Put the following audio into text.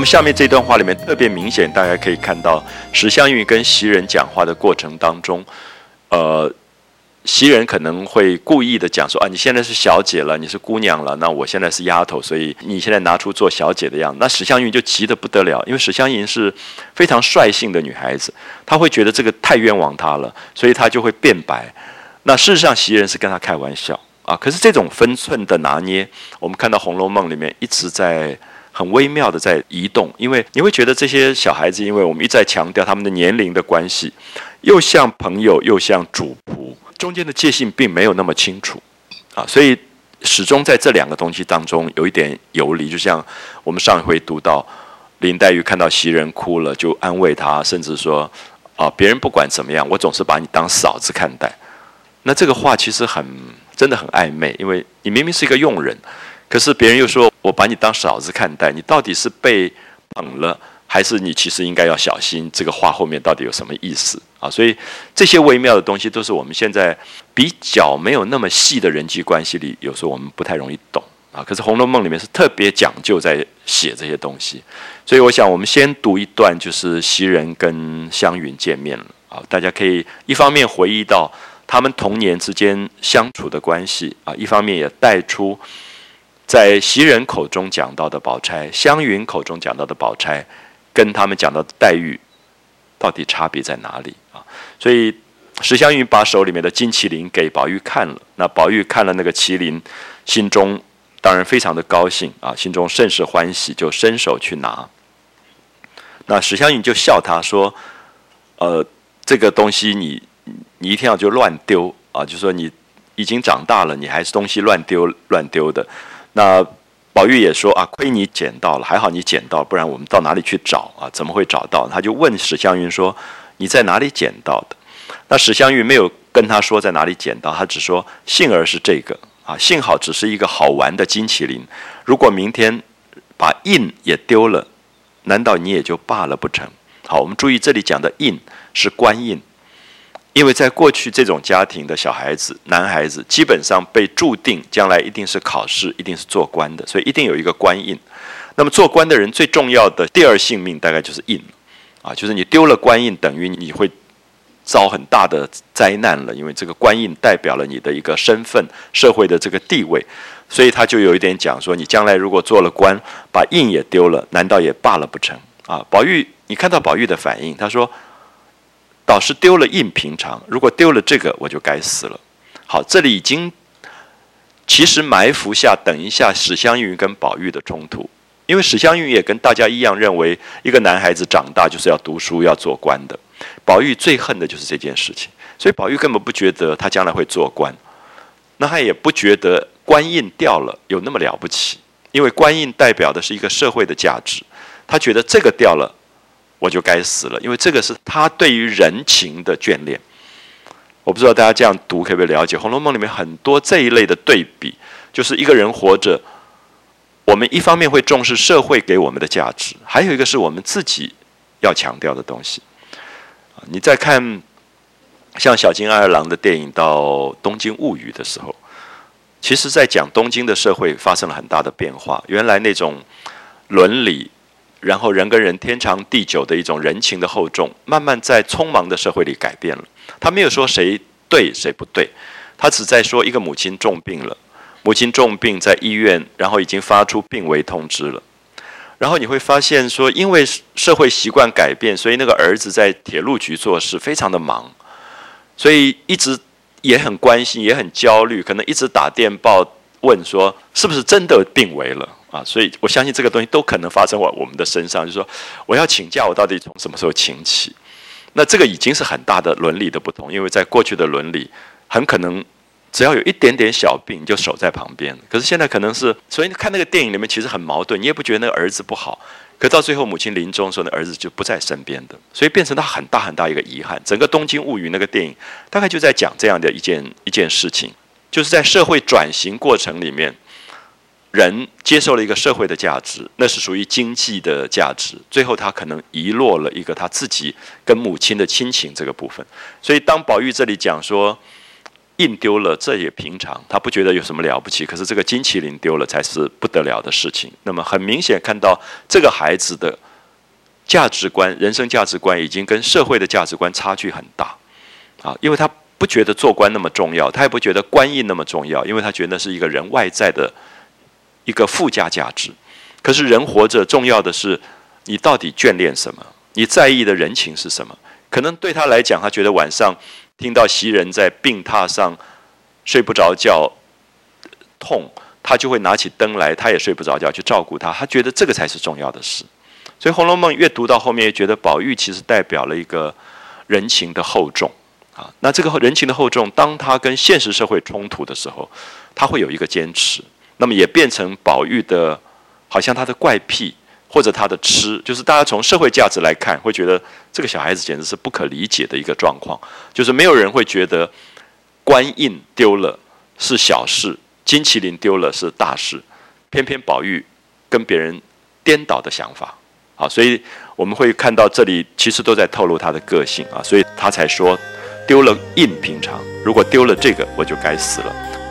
么下面这段话里面特别明显，大家可以看到史湘云跟袭人讲话的过程当中，袭人可能会故意的讲说啊，你现在是小姐了，你是姑娘了，那我现在是丫头，所以你现在拿出做小姐的样子。那史湘云就急得不得了，因为史湘云是非常率性的女孩子，她会觉得这个太冤枉她了，所以她就会辩白。那事实上袭人是跟她开玩笑啊，可是这种分寸的拿捏，我们看到《红楼梦》里面一直在很微妙的在移动，因为你会觉得这些小孩子，因为我们一再强调他们的年龄的关系，又像朋友又像主仆，中间的界限并没有那么清楚啊，所以始终在这两个东西当中有一点游离。就像我们上一回读到林黛玉看到袭人哭了，就安慰她，甚至说啊，别人不管怎么样，我总是把你当嫂子看待。那这个话其实真的很暧昧，因为你明明是一个佣人，可是别人又说我把你当嫂子看待，你到底是被捧了，还是你其实应该要小心这个话后面到底有什么意思啊？所以这些微妙的东西都是我们现在比较没有那么细的人际关系里，有时候我们不太容易懂啊。可是《红楼梦》里面是特别讲究在写这些东西，所以我想我们先读一段，就是袭人跟湘云见面了啊，大家可以一方面回忆到他们童年之间相处的关系啊，一方面也带出在袭人口中讲到的宝钗，湘云口中讲到的宝钗，跟他们讲到的黛玉，到底差别在哪里啊？所以史湘云把手里面的金麒麟给宝玉看了，那宝玉看了那个麒麟，心中当然非常的高兴啊，心中甚是欢喜，就伸手去拿。那史湘云就笑他说：“这个东西你一天要就乱丢啊，就说你已经长大了，你还是东西乱丢的。”那宝玉也说啊，亏你捡到了，还好你捡到，不然我们到哪里去找啊？怎么会找到？他就问史湘云说：“你在哪里捡到的？”那史湘云没有跟他说在哪里捡到，他只说幸而是这个啊，幸好只是一个好玩的金麒麟，如果明天把印也丢了，难道你也就罢了不成？好，我们注意这里讲的印是官印。因为在过去这种家庭的小孩子、男孩子，基本上被注定将来一定是考试，一定是做官的，所以一定有一个官印。那么做官的人最重要的第二性命大概就是印啊，就是你丢了官印，等于你会遭很大的灾难了，因为这个官印代表了你的一个身份、社会的这个地位，所以他就有一点讲说，你将来如果做了官，把印也丢了，难道也罢了不成啊？宝玉，你看到宝玉的反应，他说：“倒是丢了印平常，如果丢了这个，我就该死了。”好，这里已经其实埋伏下等一下史湘云跟宝玉的冲突，因为史湘云也跟大家一样认为，一个男孩子长大就是要读书、要做官的。宝玉最恨的就是这件事情，所以宝玉根本不觉得他将来会做官，那他也不觉得官印掉了有那么了不起，因为官印代表的是一个社会的价值，他觉得这个掉了我就该死了，因为这个是他对于人情的眷恋。我不知道大家这样读可不可以了解，《红楼梦》里面很多这一类的对比，就是一个人活着，我们一方面会重视社会给我们的价值，还有一个是我们自己要强调的东西。你再看像小津安二郎的电影到《东京物语》的时候，其实在讲东京的社会发生了很大的变化，原来那种伦理，然后人跟人天长地久的一种人情的厚重，慢慢在匆忙的社会里改变了。他没有说谁对谁不对，他只在说一个母亲重病了，母亲重病在医院，然后已经发出病危通知了。然后你会发现说，因为社会习惯改变，所以那个儿子在铁路局做事非常的忙，所以一直也很关心，也很焦虑，可能一直打电报问说是不是真的病危了啊？所以我相信这个东西都可能发生在我们的身上，就是说我要请假，我到底从什么时候请起？那这个已经是很大的伦理的不同，因为在过去的伦理，很可能只要有一点点小病你就守在旁边，可是现在可能是，所以看那个电影里面其实很矛盾，你也不觉得那个儿子不好，可到最后母亲临终的时候，那儿子就不在身边的，所以变成他很大很大一个遗憾。整个《东京物语》那个电影大概就在讲这样的一件事情，就是在社会转型过程里面，人接受了一个社会的价值，那是属于经济的价值，最后他可能遗落了一个他自己跟母亲的亲情这个部分。所以当宝玉这里讲说印丢了，这也平常，他不觉得有什么了不起。可是这个金麒麟丢了才是不得了的事情。那么很明显看到这个孩子的价值观、人生价值观已经跟社会的价值观差距很大啊，因为他不觉得做官那么重要，他也不觉得官印那么重要，因为他觉得是一个人外在的一个附加价值。可是人活着重要的是你到底眷恋什么，你在意的人情是什么。可能对他来讲，他觉得晚上听到袭人在病榻上睡不着觉痛，他就会拿起灯来，他也睡不着觉去照顾他，他觉得这个才是重要的事。所以《红楼梦》越读到后面，也觉得宝玉其实代表了一个人情的厚重啊。那这个人情的厚重，当他跟现实社会冲突的时候，他会有一个坚持，那么也变成宝玉的，好像他的怪癖或者他的痴，就是大家从社会价值来看，会觉得这个小孩子简直是不可理解的一个状况，就是没有人会觉得官印丢了是小事，金麒麟丢了是大事，偏偏宝玉跟别人颠倒的想法。好，所以我们会看到这里其实都在透露他的个性啊，所以他才说丢了印平常，如果丢了这个我就该死了。